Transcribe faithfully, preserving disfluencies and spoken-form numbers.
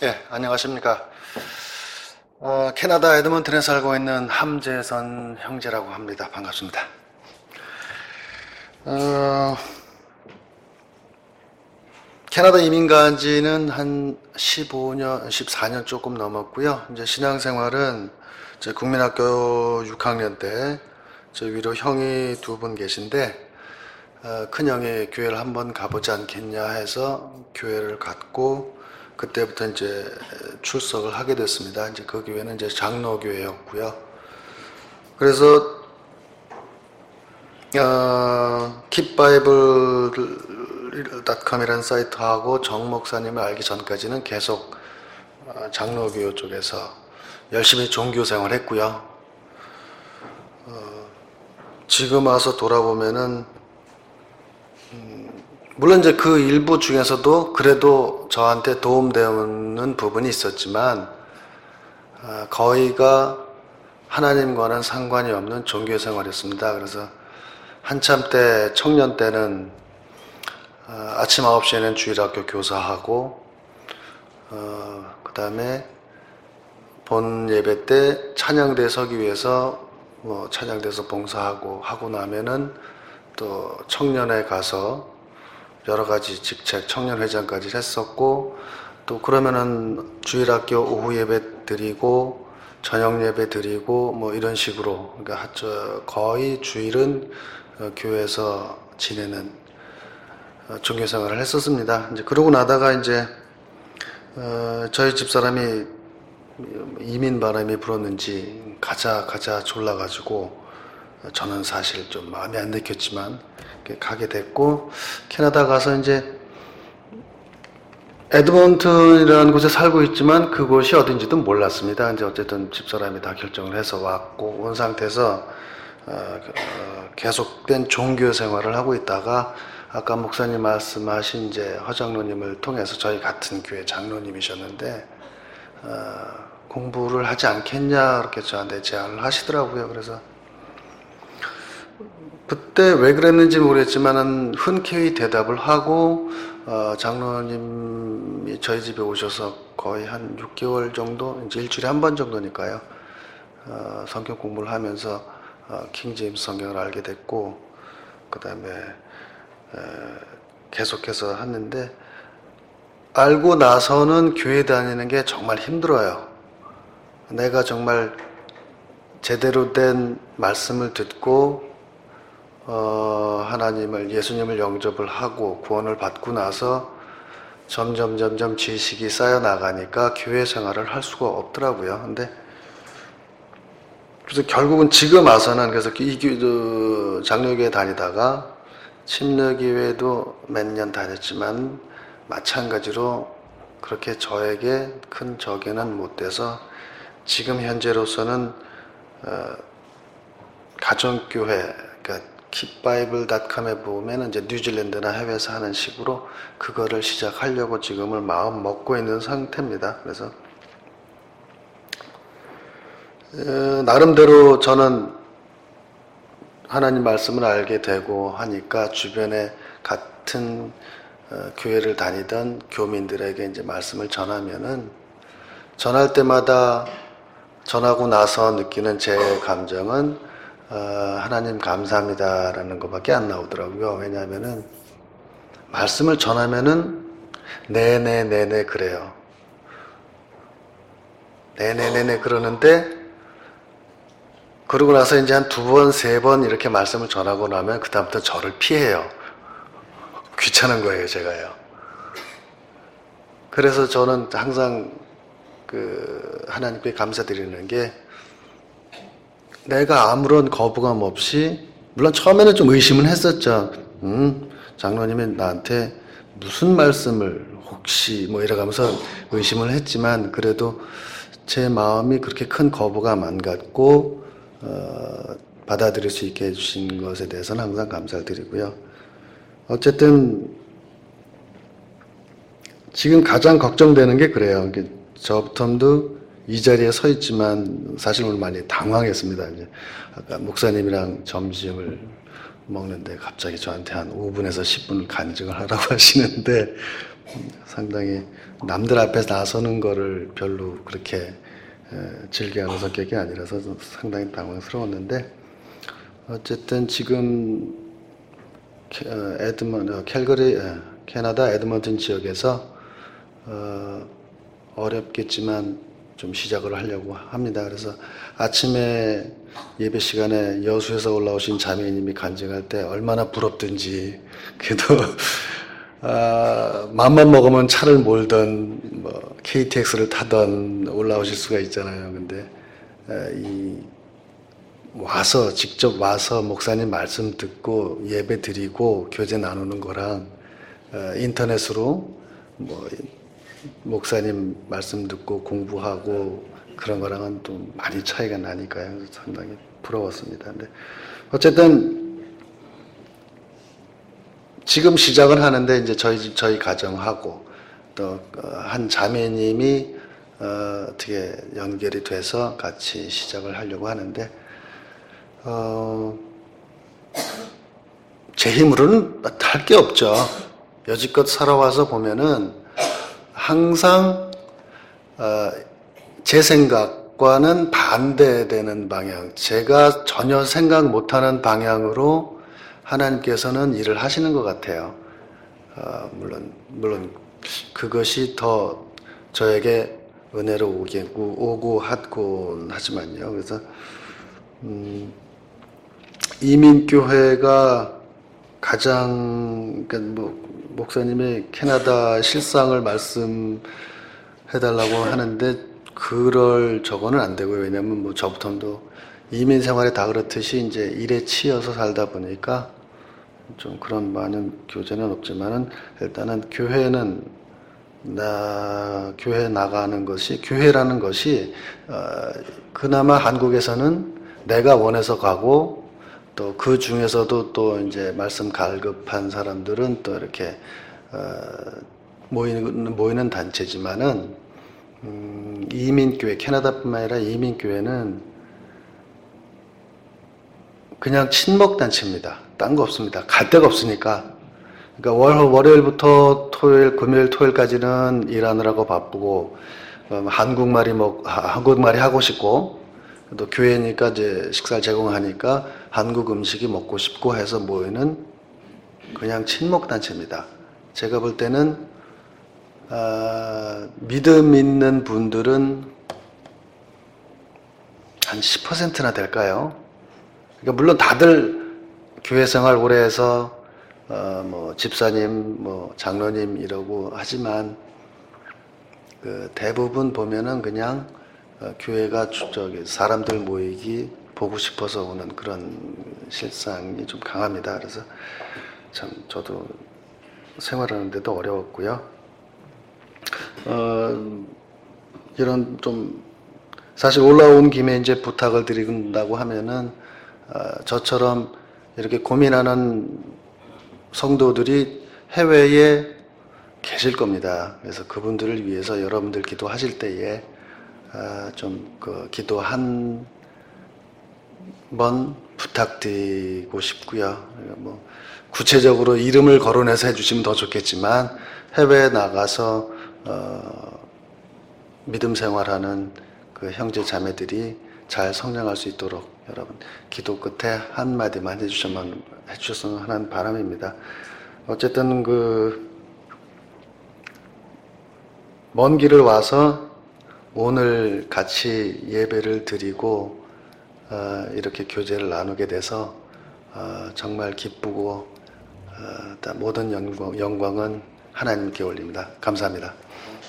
예, 안녕하십니까. 어, 캐나다 에드먼튼에 살고 있는 함재선 형제라고 합니다. 반갑습니다. 어, 캐나다 이민 간 지는 한 십오 년, 십사 년 조금 넘었고요. 이제 신앙생활은 제 국민학교 육 학년 때 저 위로 형이 두 분 계신데 어, 큰형이 교회를 한번 가보지 않겠냐 해서 교회를 갔고 그때부터 이제 출석을 하게 됐습니다. 이제 그 교회는 이제 장로교회였고요. 그래서 어, 킵바이블 닷컴이라는 사이트하고 정 목사님을 알기 전까지는 계속 장로교회 쪽에서 열심히 종교 생활을 했고요. 어, 지금 와서 돌아보면은 음, 물론 이제 그 일부 중에서도 그래도 저한테 도움되는 부분이 있었지만 어, 거의가 하나님과는 상관이 없는 종교 생활이었습니다. 그래서 한참 때 청년 때는 어, 아침 아홉 시에는 주일학교 교사하고 어, 그 다음에 본 예배 때 찬양대 서기 위해서 뭐 찬양대에서 봉사하고 하고 나면은 또 청년회 가서 여러 가지 직책 청년회장까지 했었고 또 그러면은 주일학교 오후 예배 드리고 저녁 예배 드리고 뭐 이런 식으로 그러니까 거의 주일은 교회에서 지내는 종교 생활을 했었습니다. 이제 그러고 나다가 이제 어 저희 집사람이 이민 바람이 불었는지 가자 가자 졸라가지고 저는 사실 좀 마음에 안 들켰지만 가게 됐고 캐나다 가서 이제 에드먼튼이라는 곳에 살고 있지만 그곳이 어딘지도 몰랐습니다. 이제 어쨌든 집사람이 다 결정을 해서 왔고 온 상태에서 계속된 종교 생활을 하고 있다가 아까 목사님 말씀하신 이제 허장로님을 통해서 저희 같은 교회 장로님이셨는데 어, 공부를 하지 않겠냐 이렇게 저한테 제안을 하시더라고요. 그래서 그때 왜 그랬는지 모르겠지만은 흔쾌히 대답을 하고 어, 장로님이 저희 집에 오셔서 거의 한 육 개월 정도 이제 일주일에 한 번 정도니까요. 어, 성경 공부를 하면서 어, 킹제임스 성경을 알게 됐고 그 다음에 계속해서 했는데 알고 나서는 교회 다니는 게 정말 힘들어요. 내가 정말 제대로 된 말씀을 듣고 어, 하나님을 예수님을 영접을 하고 구원을 받고 나서 점점 점점 지식이 쌓여 나가니까 교회 생활을 할 수가 없더라고요. 근데 그래서 결국은 지금 와서는 그래서 이 그, 장로교회 다니다가 침례교회도 몇 년 다녔지만 마찬가지로 그렇게 저에게 큰 적용은 못 돼서 지금 현재로서는 어, 가정교회 그러니까 킵바이블 닷컴에 보면 이제 뉴질랜드나 해외에서 하는 식으로 그거를 시작하려고 지금을 마음 먹고 있는 상태입니다. 그래서 어, 나름대로 저는 하나님 말씀을 알게 되고 하니까 주변에 같은 어, 교회를 다니던 교민들에게 이제 말씀을 전하면은 전할 때마다 전하고 나서 느끼는 제 감정은 어, 하나님 감사합니다라는 것밖에 안 나오더라고요. 왜냐하면은 말씀을 전하면은 네네 네네 그래요. 네네 네네 그러는데 그러고 나서 이제 한 두 번, 세 번 이렇게 말씀을 전하고 나면 그다음부터 저를 피해요. 귀찮은 거예요, 제가요. 그래서 저는 항상 그 하나님께 감사드리는 게 내가 아무런 거부감 없이 물론 처음에는 좀 의심은 했었죠. 음, 장로님이 나한테 무슨 말씀을 혹시 뭐 이래가면서 의심을 했지만 그래도 제 마음이 그렇게 큰 거부감 안 갖고 어, 받아들일 수 있게 해주신 것에 대해서는 항상 감사를 드리고요. 어쨌든 지금 가장 걱정되는 게 그래요. 저부터도 이 자리에 서 있지만 사실 오늘 많이 당황했습니다. 이제 아까 목사님이랑 점심을 먹는데 갑자기 저한테 한 오 분에서 십 분 간증을 하라고 하시는데 상당히 남들 앞에서 나서는 거를 별로 그렇게 즐겨하는 성격이 아니라서 상당히 당황스러웠는데 어쨌든 지금 에드먼, 캘거리, 캐나다 에드먼튼 지역에서 어, 어렵겠지만 좀 시작을 하려고 합니다. 그래서 아침에 예배 시간에 여수에서 올라오신 자매님이 간증할 때 얼마나 부럽든지 그래도 아, 맘만 먹으면 차를 몰던 뭐 케이티엑스를 타던 올라오실 수가 있잖아요. 근데 아, 이 와서 직접 와서 목사님 말씀 듣고 예배 드리고 교제 나누는 거랑 어, 인터넷으로 뭐 목사님 말씀 듣고 공부하고 그런 거랑은 또 많이 차이가 나니까요. 상당히 부러웠습니다. 근데 어쨌든 지금 시작을 하는데 이제 저희 저희 가정하고 또 한 자매님이 어, 어떻게 연결이 돼서 같이 시작을 하려고 하는데 어, 제 힘으로는 할 게 없죠. 여지껏 살아와서 보면은 항상 어, 제 생각과는 반대되는 방향, 제가 전혀 생각 못하는 방향으로 하나님께서는 일을 하시는 것 같아요. 어, 물론 물론 그것이 더 저에게 은혜로 오겠고 오고 하곤 하지만요. 그래서 음, 이민교회가 가장 그러니까 뭐 목사님의 캐나다 실상을 말씀해달라고 하는데 그럴 저거는 안 되고요. 왜냐하면 뭐 저부터도 이민 생활에 다 그렇듯이 이제 일에 치여서 살다 보니까 좀 그런 많은 교제는 없지만은 일단은 교회는 나 교회 나가는 것이 교회라는 것이 어, 그나마 한국에서는 내가 원해서 가고 또 그 중에서도 또 이제 말씀 갈급한 사람들은 또 이렇게 어, 모이는 모이는 단체지만은 음, 이민교회 캐나다뿐만 아니라 이민교회는 그냥 친목 단체입니다. 딴 거 없습니다. 갈 데가 없으니까. 그러니까 월, 월요일부터 토요일, 금요일, 토요일까지는 일하느라고 바쁘고 음, 한국말이 먹 한국말이 하고 싶고 또 교회니까 이제 식사를 제공하니까 한국 음식이 먹고 싶고 해서 모이는 그냥 친목 단체입니다. 제가 볼 때는 아, 믿음 있는 분들은 한 십 퍼센트나 될까요? 그러니까 물론 다들 교회 생활 오래 해서 어, 뭐 집사님, 뭐 장로님 이러고 하지만 그 대부분 보면은 그냥 어, 교회가 저기 사람들 모이기 보고 싶어서 오는 그런 실상이 좀 강합니다. 그래서 참 저도 생활하는데도 어려웠고요. 어, 이런 좀 사실 올라온 김에 이제 부탁을 드린다고 하면은 어, 저처럼 이렇게 고민하는 성도들이 해외에 계실 겁니다. 그래서 그분들을 위해서 여러분들 기도하실 때에 어, 좀그 기도 한 번 부탁드리고 싶고요. 뭐 구체적으로 이름을 거론해서 해주시면 더 좋겠지만 해외에 나가서 어, 믿음 생활하는 그 형제 자매들이 잘 성장할 수 있도록 여러분 기도 끝에 한 마디만 해주셨으면 해주셨으면 하는 바람입니다. 어쨌든 그 먼 길을 와서 오늘 같이 예배를 드리고 어, 이렇게 교제를 나누게 돼서 어, 정말 기쁘고 어, 모든 영광, 영광은 하나님께 올립니다. 감사합니다.